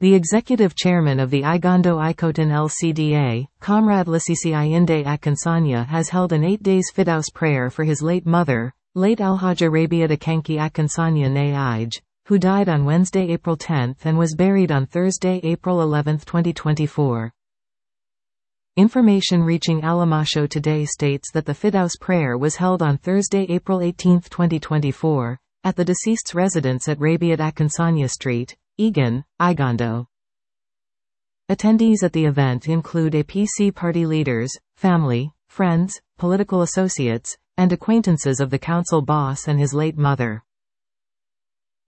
The executive chairman of the Igando Ikotan LCDA, Comrade Lasisi Inde Akansanya, has held an 8 days Fidaus prayer for his late mother, late Alhaja Rabiat Akanki Akansanya Ij, who died on Wednesday, April 10 and was buried on Thursday, April 11, 2024. Information reaching Alamasho today states that the Fidaus prayer was held on Thursday, April 18, 2024, at the deceased's residence at Rabiat Akansanya Street, Egan, Igando. Attendees at the event include APC party leaders, family, friends, political associates, and acquaintances of the council boss and his late mother.